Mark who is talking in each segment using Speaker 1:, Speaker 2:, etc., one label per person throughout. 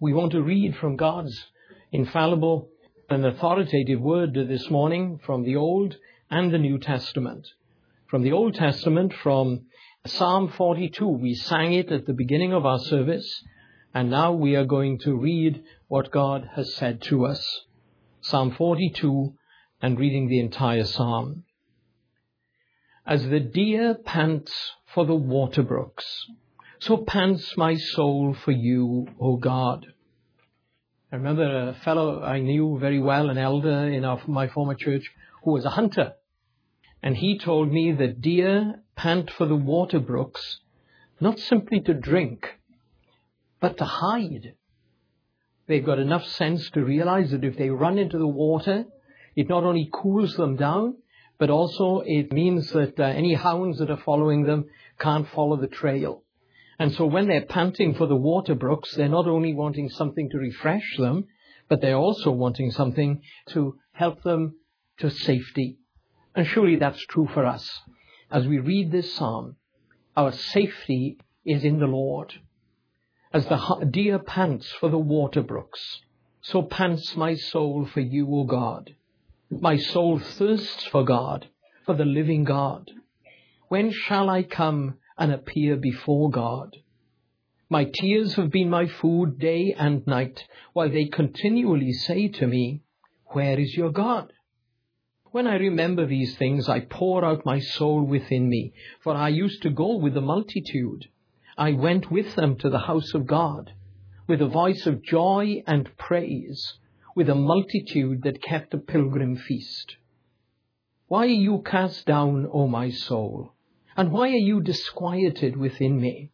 Speaker 1: We want to read from God's infallible and authoritative word this morning from the Old and the New Testament. From the Old Testament, from Psalm 42, we sang it at the beginning of our service, and now we are going to read what God has said to us. Psalm 42, and reading the entire psalm. As the deer pants for the water brooks, so pants my soul for you, O God. I remember a fellow I knew very well, an elder in my former church, who was a hunter. And he told me that deer pant for the water brooks, not simply to drink, but to hide. They've got enough sense to realize that if they run into the water, it not only cools them down, but also it means that any hounds that are following them can't follow the trail. And so when they're panting for the water brooks, they're not only wanting something to refresh them, but they're also wanting something to help them to safety. And surely that's true for us. As we read this psalm, our safety is in the Lord. As the deer pants for the water brooks, so pants my soul for you, O God. My soul thirsts for God, for the living God. When shall I come and appear before God? My tears have been my food day and night, while they continually say to me, where is your God? When I remember these things, I pour out my soul within me, for I used to go with the multitude. I went with them to the house of God, with a voice of joy and praise, with a multitude that kept a pilgrim feast. Why are you cast down, O my soul? And why are you disquieted within me?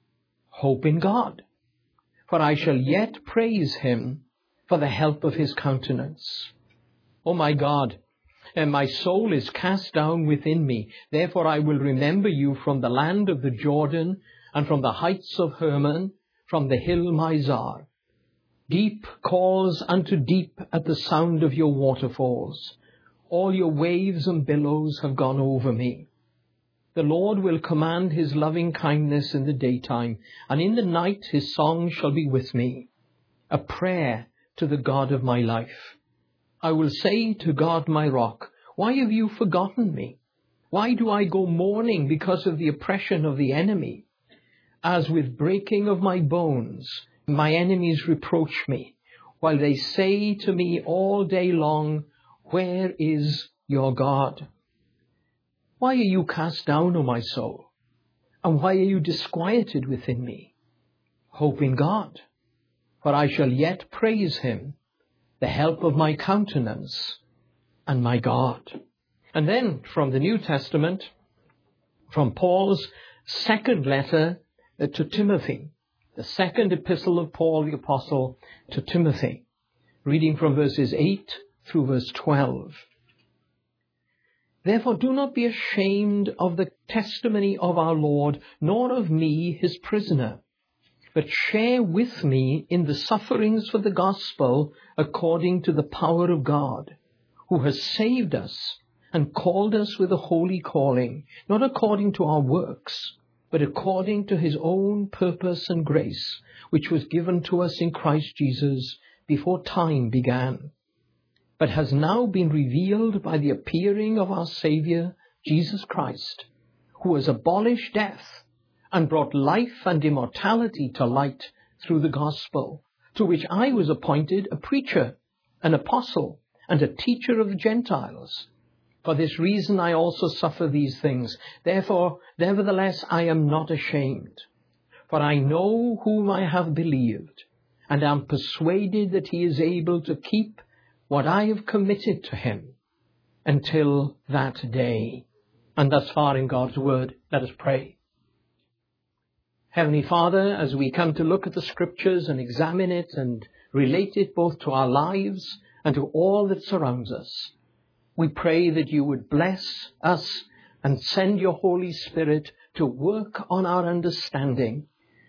Speaker 1: Hope in God, for I shall yet praise him for the help of his countenance. O my God, and my soul is cast down within me. Therefore I will remember you from the land of the Jordan and from the heights of Hermon, from the hill Mizar. Deep calls unto deep at the sound of your waterfalls. All your waves and billows have gone over me. The Lord will command his loving kindness in the daytime, and in the night his song shall be with me, a prayer to the God of my life. I will say to God my rock, why have you forgotten me? Why do I go mourning because of the oppression of the enemy? As with breaking of my bones, my enemies reproach me, while they say to me all day long, where is your God? Why are you cast down, O my soul? And why are you disquieted within me? Hope in God, for I shall yet praise him, the help of my countenance and my God. And then from the New Testament, from Paul's second letter to Timothy, the second epistle of Paul the Apostle to Timothy, reading from verses 8 through verse 12. Therefore do not be ashamed of the testimony of our Lord, nor of me, his prisoner, but share with me in the sufferings for the gospel according to the power of God, who has saved us and called us with a holy calling, not according to our works, but according to his own purpose and grace, which was given to us in Christ Jesus before time began, but has now been revealed by the appearing of our Saviour, Jesus Christ, who has abolished death and brought life and immortality to light through the gospel, to which I was appointed a preacher, an apostle, and a teacher of the Gentiles. For this reason I also suffer these things. Therefore, nevertheless, I am not ashamed. For I know whom I have believed, and am persuaded that he is able to keep what I have committed to him until that day. And thus far in God's word, let us pray. Heavenly Father, as we come to look at the Scriptures and examine it and relate it both to our lives and to all that surrounds us, we pray that you would bless us and send your Holy Spirit to work on our understanding.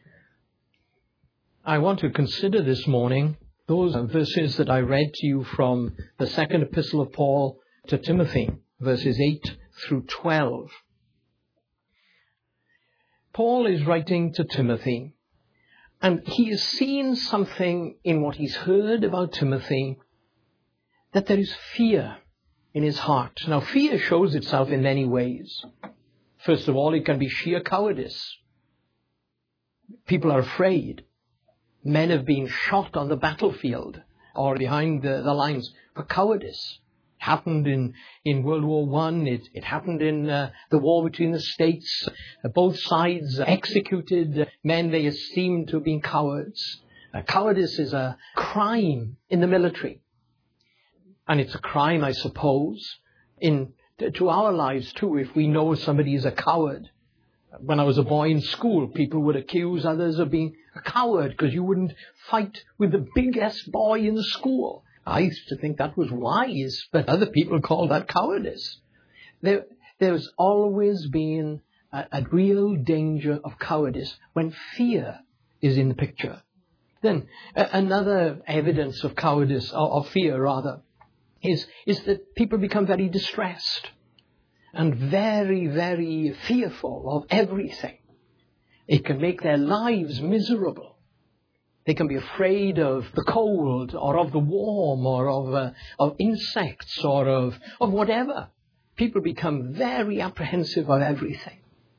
Speaker 1: I want to consider this morning those verses that I read to you from the second epistle of Paul to Timothy, verses 8 through 12. Paul is writing to Timothy, And he has seen something in what he's heard about Timothy, that there is fear in his heart. Now, fear shows itself in many ways. First of all, it can be sheer cowardice. People are afraid. Men have been shot on the battlefield or behind the lines for cowardice. It happened in World War I. It happened in the war between the states. Both sides executed men they esteemed to have been cowards. Cowardice is a crime in the military. And it's a crime, I suppose, to our lives too, if we know somebody is a coward. When I was a boy in school, people would accuse others of being a coward because you wouldn't fight with the biggest boy in the school. I used to think that was wise, but other people call that cowardice. There's always been a real danger of cowardice when fear is in the picture. Then another evidence of cowardice, of fear rather, is that people become very distressed and very, very fearful of everything. It can make their lives miserable. They can be afraid of the cold or of the warm or of insects or of whatever. People become very apprehensive of everything.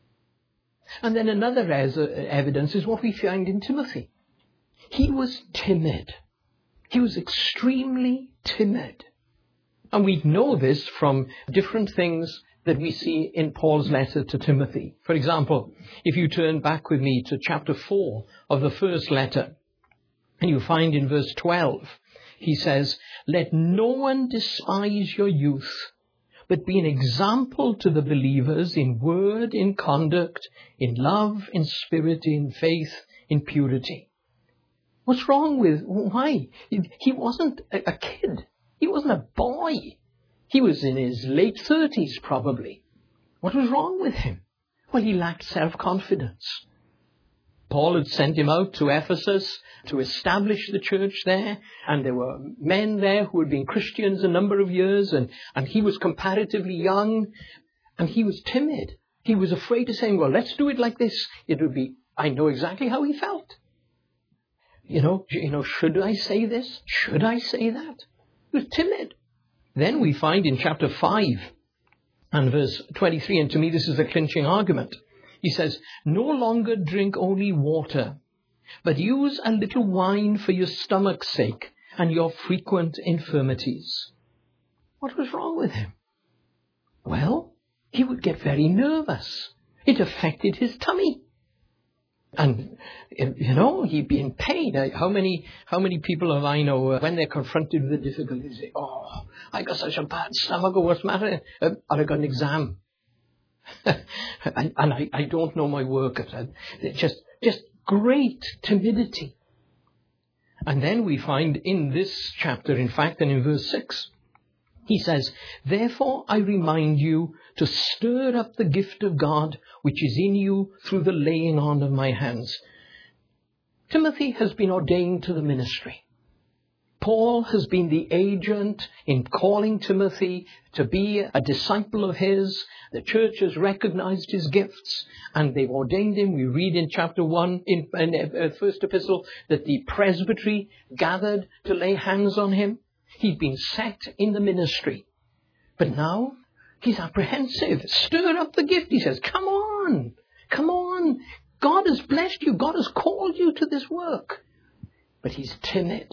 Speaker 1: And then another evidence is what we find in Timothy. He was timid. He was extremely timid. And we know this from different things that we see in Paul's letter to Timothy. For example, if you turn back with me to chapter 4 of the first letter, and you find in verse 12, he says, "Let no one despise your youth, but be an example to the believers in word, in conduct, in love, in spirit, in faith, in purity." What's wrong with, why? He wasn't a kid. He wasn't a boy. He was in his late 30s probably. What was wrong with him? Well, he lacked self-confidence. Paul had sent him out to Ephesus to establish the church there, and there were men there who had been Christians a number of years, and he was comparatively young, and he was timid. He was afraid of saying, well, let's do it like this. It would be, I know exactly how he felt. You know, should I say this? Should I say that? He was timid. Then we find in chapter 5 and verse 23, and to me this is a clinching argument. He says, "No longer drink only water, but use a little wine for your stomach's sake and your frequent infirmities." What was wrong with him? Well, he would get very nervous. It affected his tummy. And, he'd be in pain. How many people have I know when they're confronted with the difficulties, say, "Oh, I got such a bad stomach, or what's the matter? Or I got an exam." and I don't know my work. Just great timidity. And then we find in this chapter, in fact, and in verse 6, he says, "Therefore I remind you to stir up the gift of God which is in you through the laying on of my hands." Timothy has been ordained to the ministry. Paul has been the agent in calling Timothy to be a disciple of his. The church has recognized his gifts and they've ordained him. We read in chapter 1 in first epistle that the presbytery gathered to lay hands on him. He'd been set in the ministry. But now he's apprehensive. Stir up the gift. He says, come on. God has blessed you. God has called you to this work. But he's timid.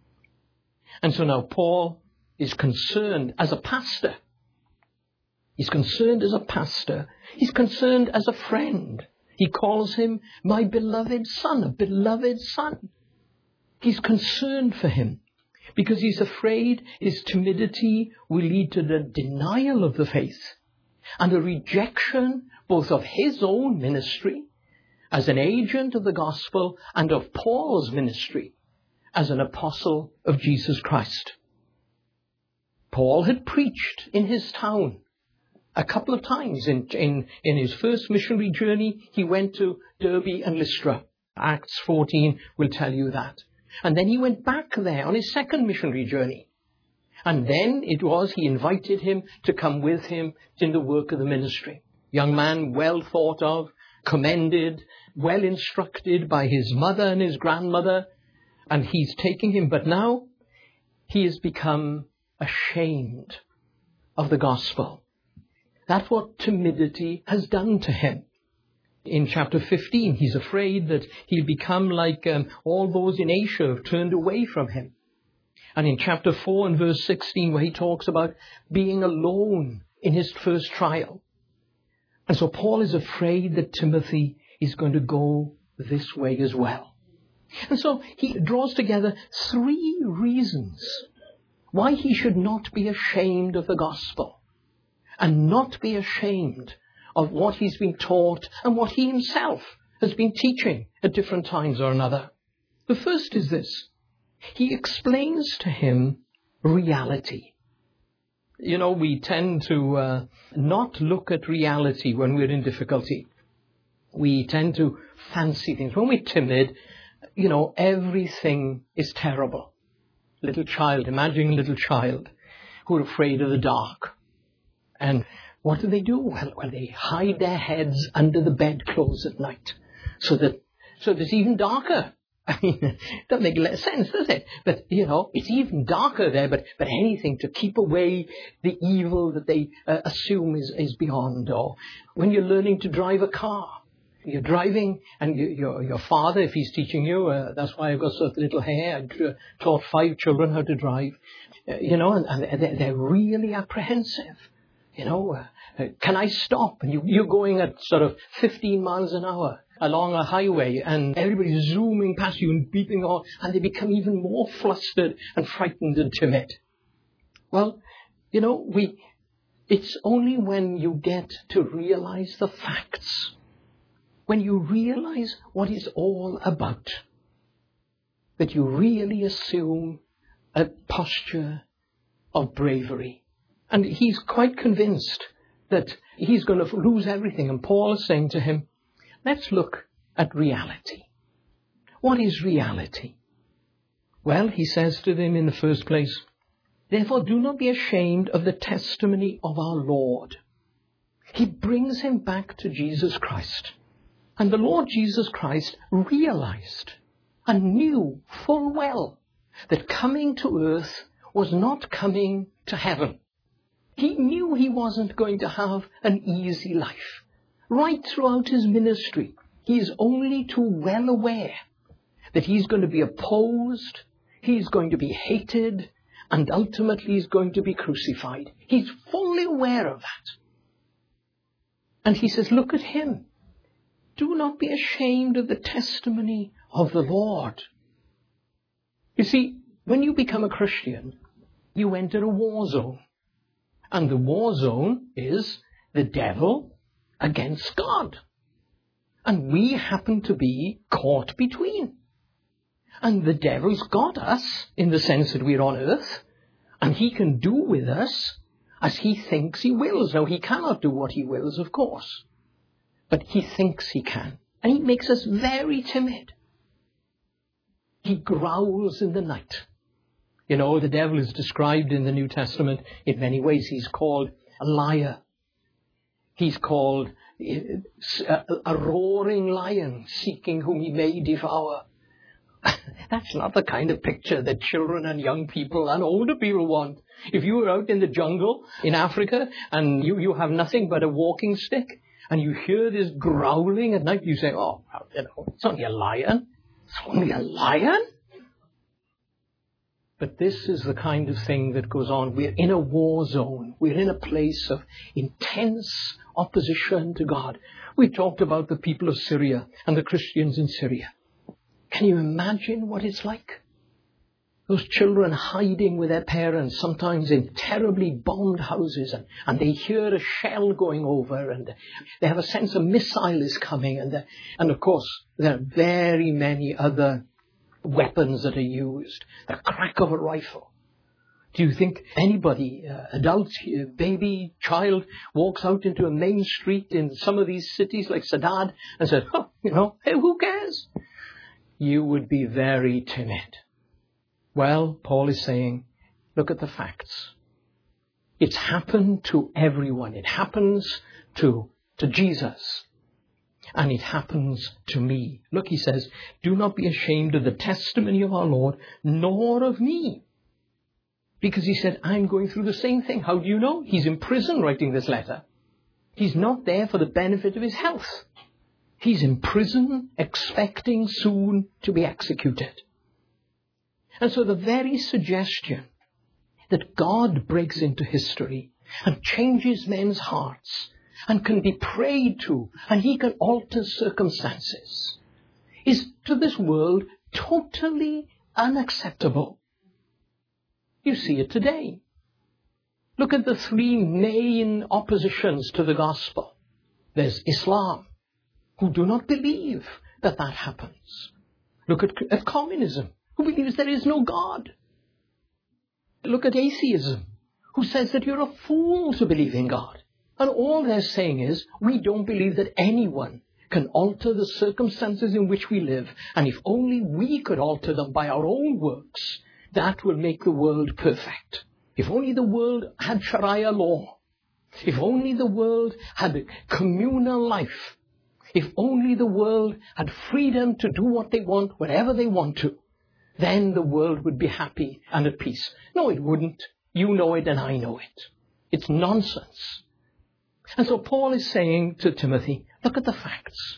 Speaker 1: And so now Paul is concerned as a pastor. He's concerned as a pastor. He's concerned as a friend. He calls him my beloved son, a beloved son. He's concerned for him because he's afraid his timidity will lead to the denial of the faith and a rejection both of his own ministry as an agent of the gospel and of Paul's ministry as an apostle of Jesus Christ. Paul had preached in his town a couple of times. In his first missionary journey, he went to Derbe and Lystra. Acts 14 will tell you that. And then he went back there on his second missionary journey. And then he invited him to come with him in the work of the ministry. Young man, well thought of, commended, well instructed by his mother and his grandmother, and he's taking him. But now he has become ashamed of the gospel. That's what timidity has done to him. In chapter 15, he's afraid that he'll become like all those in Asia who have turned away from him. And in chapter 4 and verse 16, where he talks about being alone in his first trial. And so Paul is afraid that Timothy is going to go this way as well. And so he draws together 3 reasons why he should not be ashamed of the gospel and not be ashamed of what he's been taught and what he himself has been teaching at different times or another. The first is this. He explains to him reality. You know, we tend to not look at reality when we're in difficulty. We tend to fancy things. When we're timid, you know, everything is terrible. Little child, imagine a little child who are afraid of the dark. And what do? Well, they hide their heads under the bedclothes at night so that it's even darker. I mean, it doesn't make sense, does it? But, you know, it's even darker there, but anything to keep away the evil that they assume is beyond. Or when you're learning to drive a car, you're driving and your father, if he's teaching you, that's why I've got so little hair. I taught 5 children how to drive, you know, and they're really apprehensive. You know, can I stop? And you're going at sort of 15 miles an hour along a highway and everybody's zooming past you and beeping on, and they become even more flustered and frightened and timid. Well, you know, it's only when you get to realize the facts, when you realize what it's all about, that you really assume a posture of bravery. And he's quite convinced that he's going to lose everything. And Paul is saying to him, let's look at reality. What is reality? Well, he says to them in the first place, therefore do not be ashamed of the testimony of our Lord. He brings him back to Jesus Christ. And the Lord Jesus Christ realized and knew full well that coming to earth was not coming to heaven. He knew he wasn't going to have an easy life. Right throughout his ministry, he is only too well aware that he's going to be opposed, he's going to be hated, and ultimately he's going to be crucified. He's fully aware of that. And he says, look at him. Do not be ashamed of the testimony of the Lord. You see, when you become a Christian, you enter a war zone. And the war zone is the devil against God. And we happen to be caught between. And the devil's got us in the sense that we're on earth, and he can do with us as he thinks he wills. Now, he cannot do what he wills, of course, but he thinks he can. And he makes us very timid. He growls in the night. You know, the devil is described in the New Testament in many ways. He's called a liar. He's called a roaring lion seeking whom he may devour. That's not the kind of picture that children and young people and older people want. If you were out in the jungle in Africa and you have nothing but a walking stick and you hear this growling at night, you say, oh, you know, it's only a lion. It's only a lion? But this is the kind of thing that goes on. We're in a war zone. We're in a place of intense opposition to God. We talked about the people of Syria and the Christians in Syria. Can you imagine what it's like? Those children hiding with their parents, sometimes in terribly bombed houses, and they hear a shell going over, and they have a sense a missile is coming, and of course there are very many other weapons that are used. The crack of a rifle. Do you think anybody, adult, baby, child, walks out into a main street in some of these cities like Saddad and says, oh, you know, hey, who cares? You would be very timid. Well, Paul is saying, look at the facts. It's happened to everyone. It happens to Jesus. and it happens to me. Look, he says, do not be ashamed of the testimony of our Lord, nor of me. Because he said, I'm going through the same thing. How do you know? He's in prison writing this letter. He's not there for the benefit of his health. He's in prison expecting soon to be executed. And so the very suggestion that God breaks into history and changes men's hearts and can be prayed to and he can alter circumstances is to this world totally unacceptable. You see it today. Look at the three main oppositions to the gospel. There's Islam, who do not believe that that happens. Look at communism, who believes there is no God. Look at atheism, who says that you're a fool to believe in God. And all they're saying is, we don't believe that anyone can alter the circumstances in which we live. And if only we could alter them by our own works, that will make the world perfect. If only the world had Sharia law. If only the world had communal life. If only the world had freedom to do what they want, wherever they want to, then the world would be happy and at peace. No, it wouldn't. You know it and I know it. It's nonsense. And so Paul is saying to Timothy, look at the facts.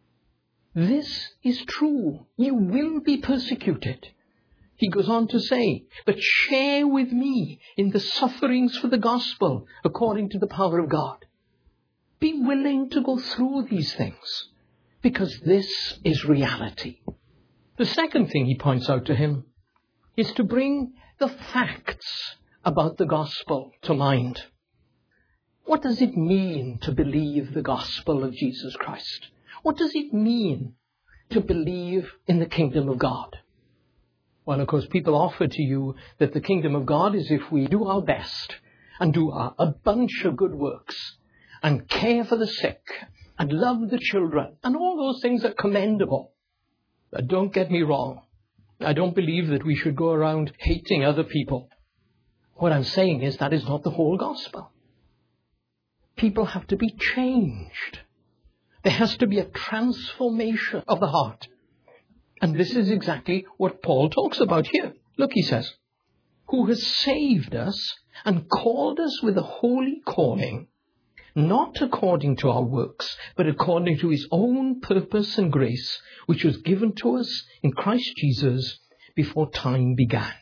Speaker 1: This is true. You will be persecuted. He goes on to say, but share with me in the sufferings for the gospel according to the power of God. Be willing to go through these things because this is reality. The second thing he points out to him is to bring the facts about the gospel to mind. What does it mean to believe the gospel of Jesus Christ? What does it mean to believe in the kingdom of God? Well, of course, people offer to you that the kingdom of God is if we do our best and do a bunch of good works and care for the sick and love the children, and all those things are commendable. But don't get me wrong. I don't believe that we should go around hating other people. What I'm saying is that is not the whole gospel. People have to be changed. There has to be a transformation of the heart. And this is exactly what Paul talks about here. Look, he says, who has saved us and called us with a holy calling, not according to our works, but according to his own purpose and grace, which was given to us in Christ Jesus before time began.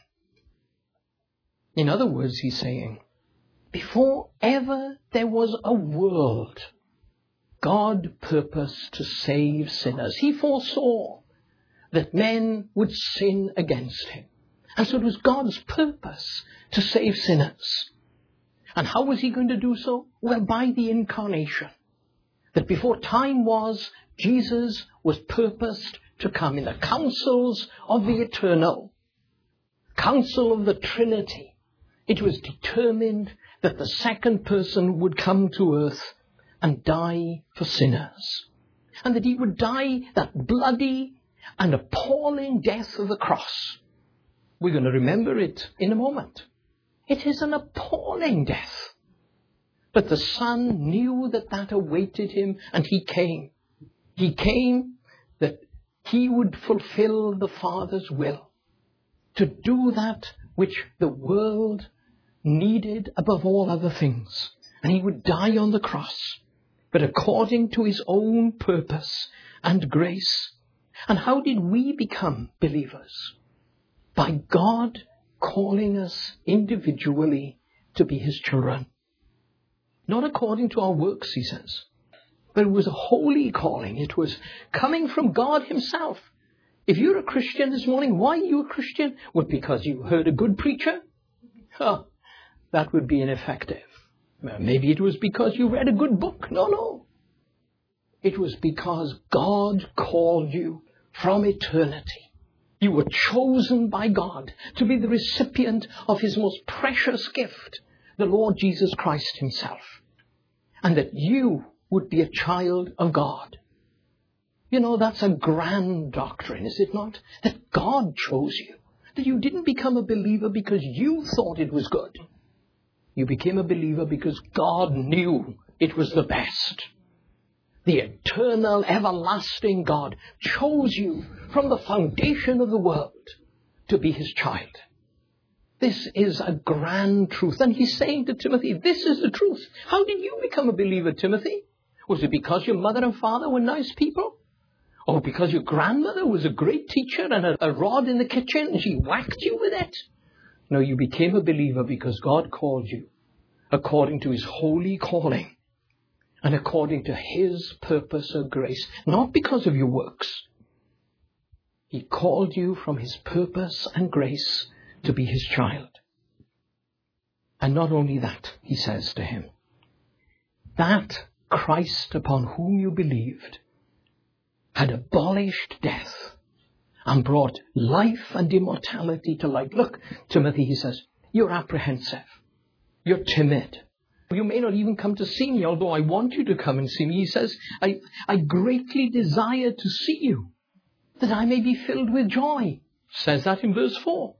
Speaker 1: In other words, he's saying, before ever there was a world, God purposed to save sinners. He foresaw that men would sin against him. And so it was God's purpose to save sinners. And how was he going to do so? Well, by the incarnation. That before time was, Jesus was purposed to come in the counsels of the eternal, counsel of the Trinity. It was determined that the second person would come to earth and die for sinners. And that he would die that bloody and appalling death of the cross. We're going to remember it in a moment. It is an appalling death. But the Son knew that that awaited him, and he came. He came that he would fulfill the Father's will, to do that which the world needed above all other things. And he would die on the cross, but according to his own purpose and grace. And how did we become believers? By God calling us individually to be his children. Not according to our works, he says, but it was a holy calling. It was coming from God himself. If you're a Christian this morning, why are you a Christian? Well, because you heard a good preacher? That would be ineffective. Maybe it was because you read a good book. No. It was because God called you from eternity. You were chosen by God to be the recipient of his most precious gift, the Lord Jesus Christ himself. And that you would be a child of God. You know, that's a grand doctrine, is it not? That God chose you. That you didn't become a believer because you thought it was good. You became a believer because God knew it was the best. The eternal, everlasting God chose you from the foundation of the world to be his child. This is a grand truth. And he's saying to Timothy, this is the truth. How did you become a believer, Timothy? Was it because your mother and father were nice people? Or because your grandmother was a great teacher and had a rod in the kitchen and she whacked you with it? No, you became a believer because God called you according to his holy calling and according to his purpose of grace, not because of your works. He called you from his purpose and grace to be his child. And not only that, he says to him, that Christ upon whom you believed had abolished death and brought life and immortality to light. Look, Timothy, he says, you're apprehensive. You're timid. You may not even come to see me, although I want you to come and see me. He says, I greatly desire to see you, that I may be filled with joy. Says that in verse 4.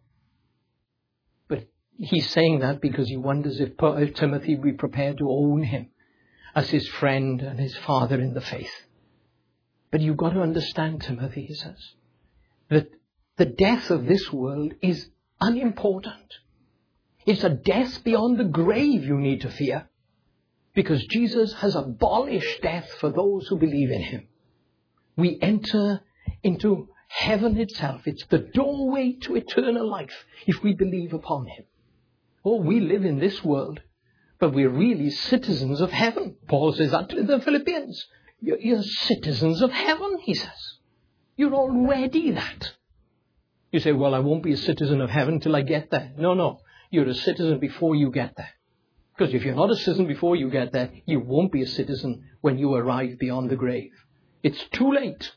Speaker 1: But he's saying that because he wonders if Timothy would be prepared to own him as his friend and his father in the faith. But you've got to understand, Timothy, he says, that the death of this world is unimportant. It's a death beyond the grave you need to fear, because Jesus has abolished death for those who believe in him. We enter into heaven itself. It's the doorway to eternal life if we believe upon him. Oh, we live in this world, but we're really citizens of heaven. Paul says that to the Philippians. You're citizens of heaven, he says. You're already that. You say, well, I won't be a citizen of heaven till I get there. No. You're a citizen before you get there. Because if you're not a citizen before you get there, you won't be a citizen when you arrive beyond the grave. It's too late.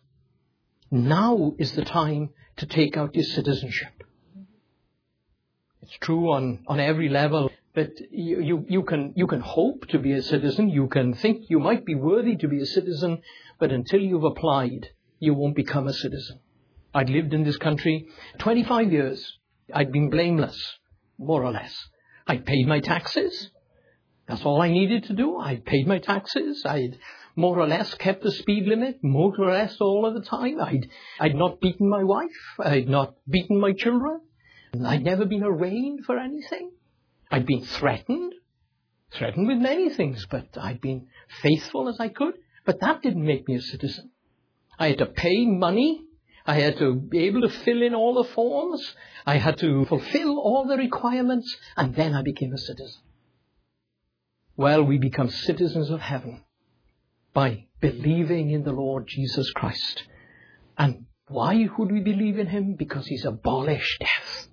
Speaker 1: Now is the time to take out your citizenship. It's true on every level. But you can hope to be a citizen. You can think you might be worthy to be a citizen. But until you've applied, you won't become a citizen. I'd lived in this country 25 years. I'd been blameless, more or less. I paid my taxes. That's all I needed to do. I paid my taxes. I'd more or less kept the speed limit, more or less all of the time. I'd not beaten my wife. I'd not beaten my children. I'd never been arraigned for anything. I'd been threatened with many things, but I'd been faithful as I could. But that didn't make me a citizen. I had to pay money. I had to be able to fill in all the forms. I had to fulfill all the requirements, and then I became a citizen. Well, we become citizens of heaven by believing in the Lord Jesus Christ. And why would we believe in him? Because he's abolished death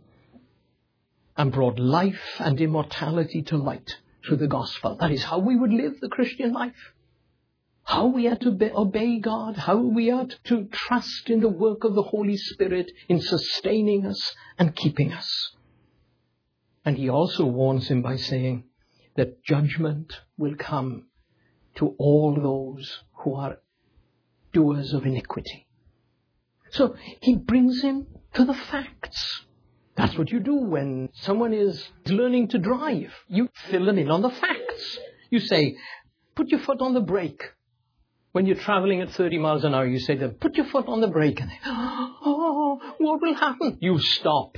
Speaker 1: and brought life and immortality to light through the gospel. That is how we would live the Christian life. How we are to obey God, how we are to trust in the work of the Holy Spirit in sustaining us and keeping us. And he also warns him by saying that judgment will come to all those who are doers of iniquity. So he brings him to the facts. That's what you do when someone is learning to drive. You fill them in on the facts. You say, put your foot on the brake. When you're traveling at 30 miles an hour, you say to them, put your foot on the brake. And they, oh, what will happen? You stop.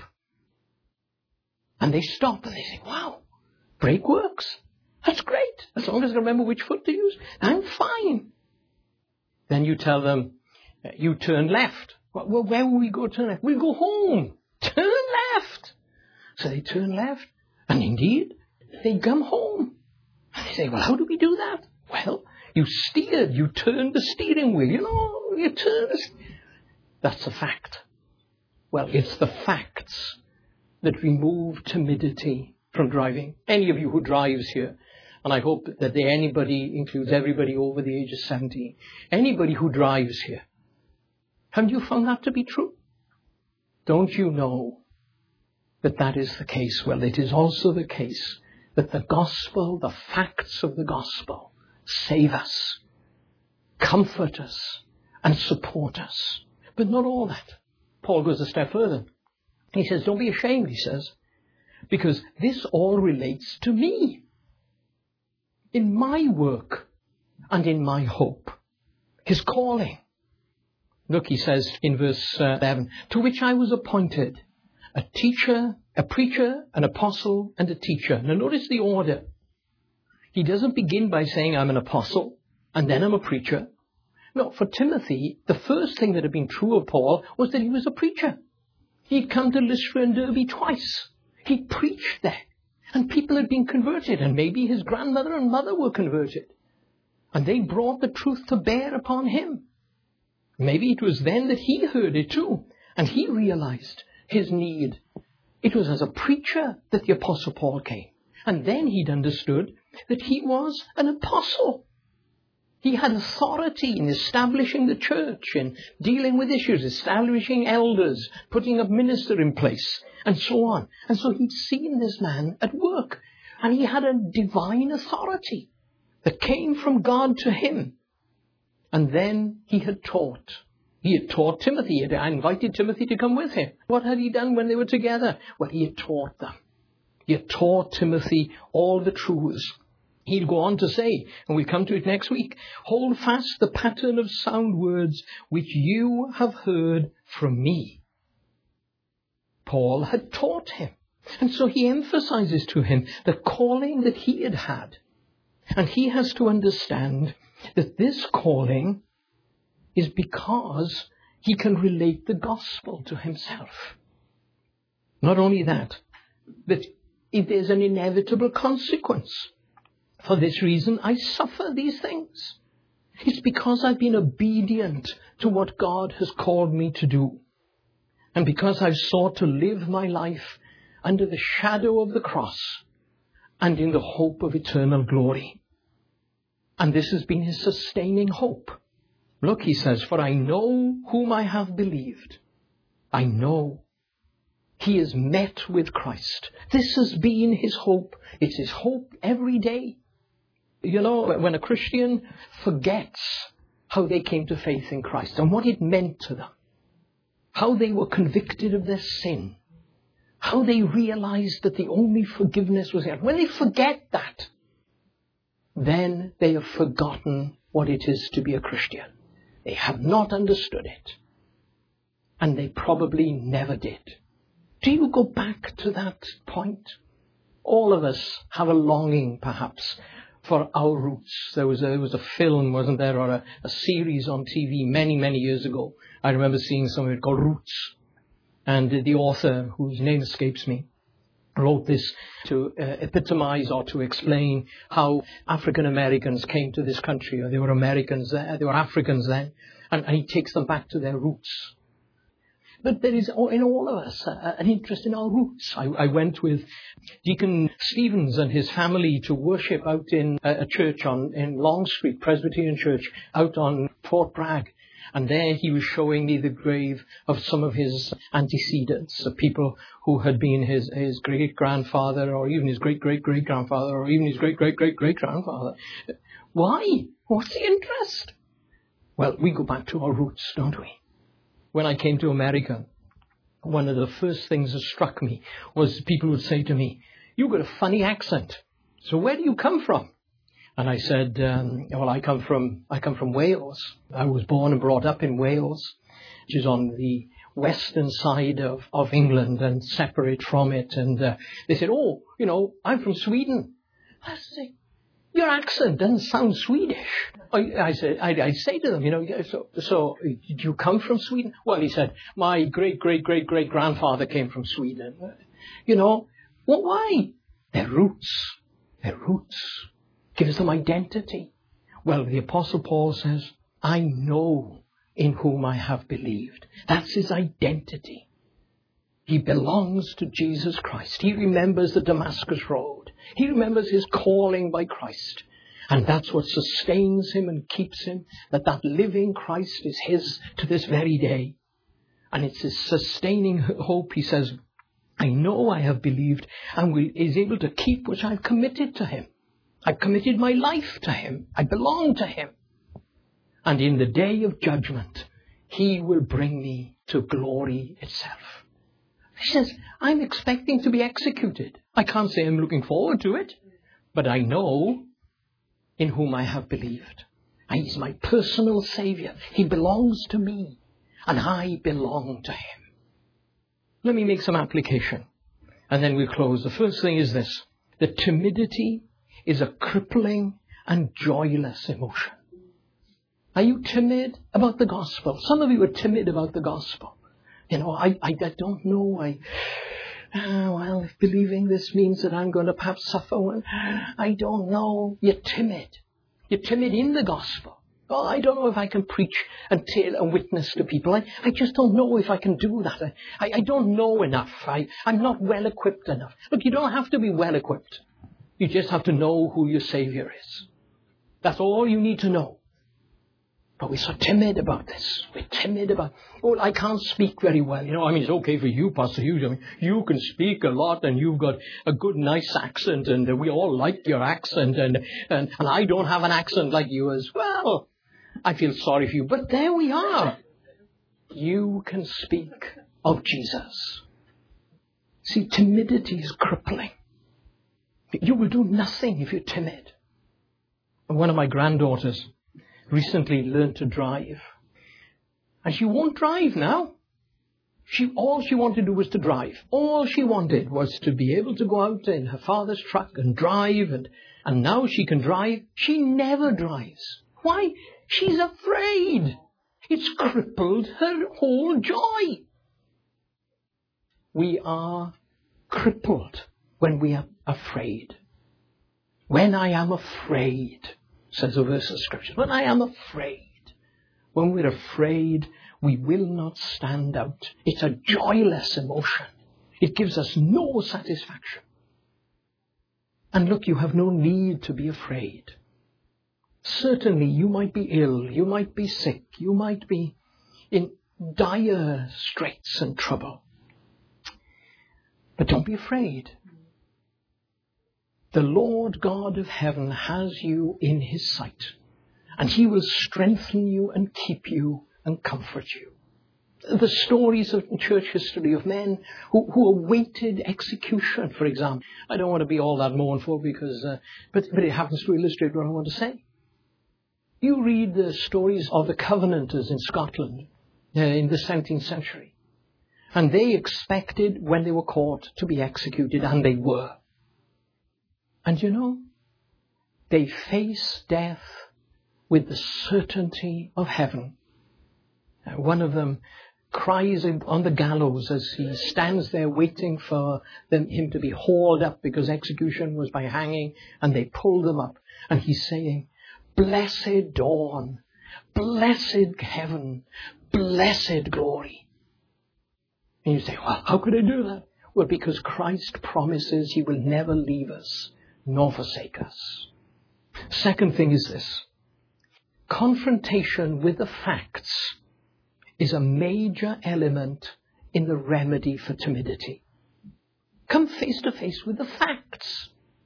Speaker 1: And they stop and they say, wow, brake works. That's great. As long as I remember which foot to use, I'm fine. Then you tell them, you turn left. Well, where will we go turn left? We'll go home. Turn left. So they turn left. And indeed, they come home. And they say, well, how do we do that? Well, you steered. You turned the steering wheel. You turn the... That's a fact. Well, it's the facts that remove timidity from driving. Any of you who drives here, and I hope that anybody includes everybody over the age of 70, anybody who drives here, haven't you found that to be true? Don't you know that that is the case? Well, it is also the case that the gospel, the facts of the gospel, save us, comfort us, and support us. But not all that. Paul goes a step further. He says, don't be ashamed, he says, because this all relates to me, in my work and in my hope. His calling. Look, he says in verse 11, to which I was appointed, a teacher, a preacher, an apostle, and a teacher. Now notice the order. He doesn't begin by saying, I'm an apostle, and then I'm a preacher. No, for Timothy, the first thing that had been true of Paul was that he was a preacher. He'd come to Lystra and Derbe twice. He'd preached there. And people had been converted, and maybe his grandmother and mother were converted. And they brought the truth to bear upon him. Maybe it was then that he heard it too, and he realized his need. It was as a preacher that the Apostle Paul came. And then he'd understood that he was an apostle. He had authority in establishing the church, in dealing with issues, establishing elders, putting a minister in place, and so on. And so he'd seen this man at work, and he had a divine authority that came from God to him. And then he had taught. He had taught Timothy. He had invited Timothy to come with him. What had he done when they were together? Well, he had taught them. He had taught Timothy all the truths. He'd go on to say, and we'll come to it next week, hold fast the pattern of sound words which you have heard from me. Paul had taught him. And so he emphasizes to him the calling that he had had. And he has to understand that this calling is because he can relate the gospel to himself. Not only that, but there's an inevitable consequence. For this reason, I suffer these things. It's because I've been obedient to what God has called me to do. And because I've sought to live my life under the shadow of the cross and in the hope of eternal glory. And this has been his sustaining hope. Look, he says, for I know whom I have believed. I know he is met with Christ. This has been his hope. It's his hope every day. You know, when a Christian forgets how they came to faith in Christ and what it meant to them, how they were convicted of their sin, how they realized that the only forgiveness was God. When they forget that, then they have forgotten what it is to be a Christian. They have not understood it. And they probably never did. Do you go back to that point? All of us have a longing, perhaps, for our roots. There was a film, wasn't there, or a series on TV many, many years ago. I remember seeing some of it called Roots. And the author, whose name escapes me, wrote this to epitomize or to explain how African Americans came to this country. Or they were Americans there, they were Africans then. And he takes them back to their roots. But there is in all of us an interest in our roots. I went with Deacon Stevens and his family to worship out in a church in Long Street, Presbyterian Church, out on Fort Bragg. And there he was showing me the grave of some of his antecedents, of people who had been his great-grandfather, or even his great-great-great-grandfather, or even his great-great-great-great-grandfather. Why? What's the interest? Well, we go back to our roots, don't we? When I came to America, one of the first things that struck me was people would say to me, "You've got a funny accent. So where do you come from?" And I said, well, I come from Wales. I was born and brought up in Wales, which is on the western side of England and separate from it. And they said, "Oh, I'm from Sweden." I said, "Your accent doesn't sound Swedish." I say to them, so did you come from Sweden? Well, he said, "My great-great-great-great-grandfather came from Sweden." Well, why? Their roots. Gives them identity. Well, the Apostle Paul says, I know in whom I have believed. That's his identity. He belongs to Jesus Christ. He remembers the Damascus Road. He remembers his calling by Christ. And that's what sustains him and keeps him, that living Christ is his to this very day. And it's his sustaining hope. He says, I know I have believed and is able to keep which I've committed to him. I've committed my life to him. I belong to him. And in the day of judgment, he will bring me to glory itself. He says, I'm expecting to be executed. I can't say I'm looking forward to it, but I know in whom I have believed. He's my personal Savior. He belongs to me, and I belong to him. Let me make some application, and then we'll close. The first thing is this: that timidity is a crippling and joyless emotion. Are you timid about the gospel? Some of you are timid about the gospel. I don't know. Well, if believing this means that I'm going to perhaps suffer, well, I don't know. You're timid. You're timid in the gospel. Oh, I don't know if I can preach and tell and witness to people. I just don't know if I can do that. I don't know enough. I'm not well equipped enough. Look, you don't have to be well equipped. You just have to know who your Savior is. That's all you need to know. But we're so timid about this. We're timid about, I can't speak very well. It's okay for you, Pastor Hughes. You can speak a lot and you've got a good, nice accent and we all like your accent and I don't have an accent like you as well. I feel sorry for you. But there we are. You can speak of Jesus. See, timidity is crippling. You will do nothing if you're timid. And one of my granddaughters recently learned to drive. And she won't drive now. All she wanted to do was to drive. All she wanted was to be able to go out in her father's truck and drive. And now she can drive. She never drives. Why? She's afraid. It's crippled her whole joy. We are crippled when we are afraid. When I am afraid, says a verse of Scripture. When I am afraid. When we're afraid, we will not stand out. It's a joyless emotion. It gives us no satisfaction. And look, you have no need to be afraid. Certainly, you might be ill, you might be sick, you might be in dire straits and trouble. But don't be afraid. The Lord God of heaven has you in his sight, and he will strengthen you and keep you and comfort you. The stories of church history of men who awaited execution, for example. I don't want to be all that mournful because, but it happens to illustrate what I want to say. You read the stories of the Covenanters in Scotland in the 17th century. And they expected, when they were caught, to be executed, and they were. And they face death with the certainty of heaven. One of them cries on the gallows as he stands there waiting for him to be hauled up because execution was by hanging, and they pull them up. And he's saying, "Blessed dawn, blessed heaven, blessed glory." And you say, well, how could I do that? Well, because Christ promises he will never leave us nor forsake us. Second thing is this: confrontation with the facts is a major element in the remedy for timidity. Come face to face with the facts.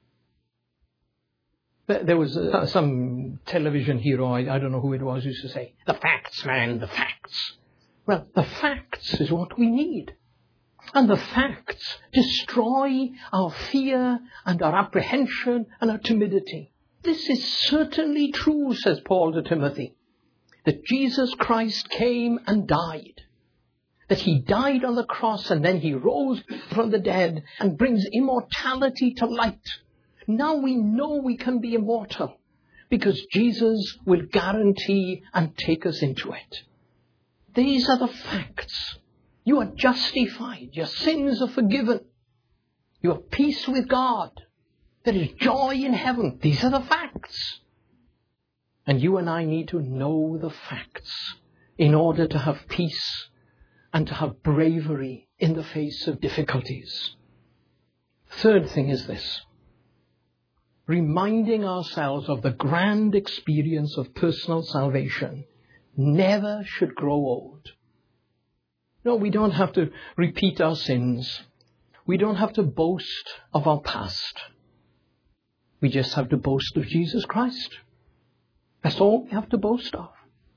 Speaker 1: There was some television hero, I don't know who it was, used to say, "The facts, man, the facts." Well, the facts is what we need. And the facts destroy our fear and our apprehension and our timidity. This is certainly true, says Paul to Timothy, that Jesus Christ came and died. That he died on the cross and then he rose from the dead and brings immortality to light. Now we know we can be immortal because Jesus will guarantee and take us into it. These are the facts. You are justified. Your sins are forgiven. You have peace with God. There is joy in heaven. These are the facts. And you and I need to know the facts in order to have peace and to have bravery in the face of difficulties. Third thing is this: reminding ourselves of the grand experience of personal salvation never should grow old. No, we don't have to repeat our sins. We don't have to boast of our past. We just have to boast of Jesus Christ. That's all we have to boast of.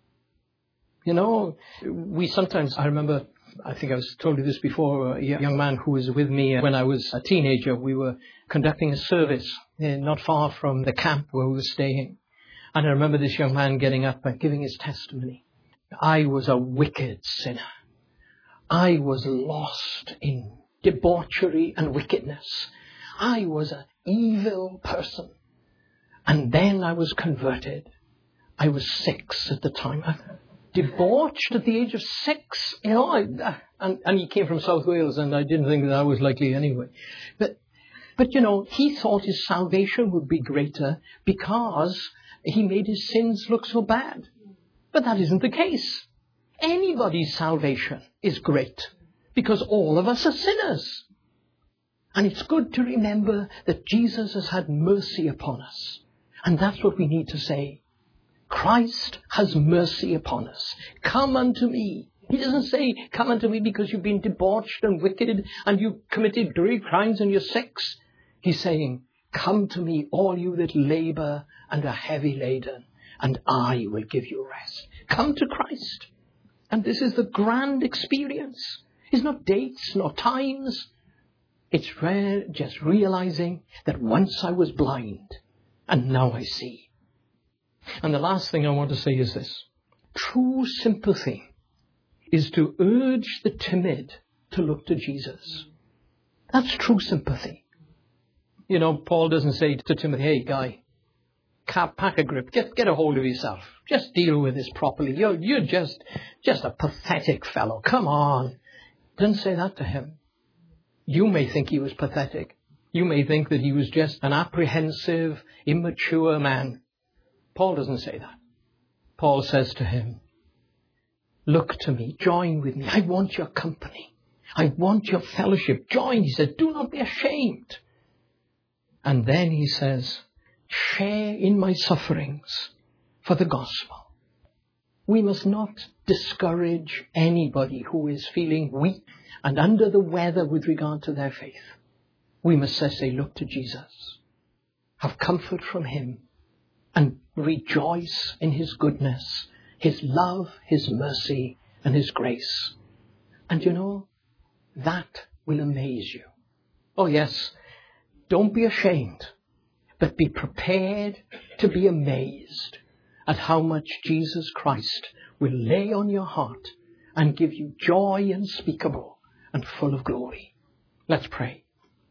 Speaker 1: We sometimes, I remember, I think I was told you this before, a young man who was with me when I was a teenager. We were conducting a service not far from the camp where we were staying. And I remember this young man getting up and giving his testimony. I was a wicked sinner. I was lost in debauchery and wickedness. I was an evil person. And then I was converted. I was 6 at the time. Debauched at the age of 6. You know, and he came from South Wales, and I didn't think that I was likely anyway. But you know, he thought his salvation would be greater because he made his sins look so bad. But that isn't the case. Anybody's salvation is great because all of us are sinners. And it's good to remember that Jesus has had mercy upon us. And that's what we need to say. Christ has mercy upon us. Come unto me. He doesn't say, come unto me because you've been debauched and wicked and you committed great crimes and you're 6. He's saying, come to me, all you that labor and are heavy laden, and I will give you rest. Come to Christ. And this is the grand experience. It's not dates, nor times. It's just realizing that once I was blind, and now I see. And the last thing I want to say is this. True sympathy is to urge the timid to look to Jesus. That's true sympathy. You know, Paul doesn't say to Timothy, hey, guy, pack a grip, get a hold of yourself. Just deal with this properly. You're just a pathetic fellow. Come on. Doesn't say that to him. You may think he was pathetic. You may think that he was just an apprehensive, immature man. Paul doesn't say that. Paul says to him, look to me, join with me. I want your company. I want your fellowship. Join, he said, do not be ashamed. And then he says, share in my sufferings for the gospel. We must not discourage anybody who is feeling weak and under the weather with regard to their faith. We must say, look to Jesus. Have comfort from him and rejoice in his goodness, his love, his mercy, and his grace. And you know, that will amaze you. Oh yes, don't be ashamed, but be prepared to be amazed at how much Jesus Christ will lay on your heart and give you joy unspeakable and full of glory. Let's pray.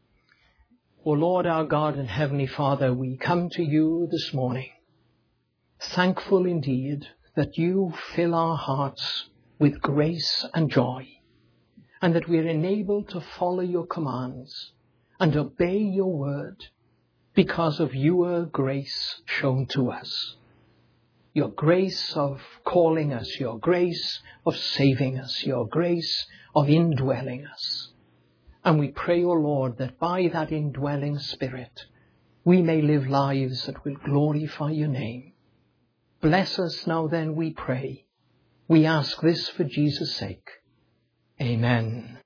Speaker 1: O Lord, our God and Heavenly Father, we come to you this morning, thankful indeed that you fill our hearts with grace and joy, and that we are enabled to follow your commands and obey your word because of your grace shown to us. Your grace of calling us, your grace of saving us, your grace of indwelling us. And we pray, O Lord, that by that indwelling Spirit, we may live lives that will glorify your name. Bless us now then, we pray. We ask this for Jesus' sake. Amen.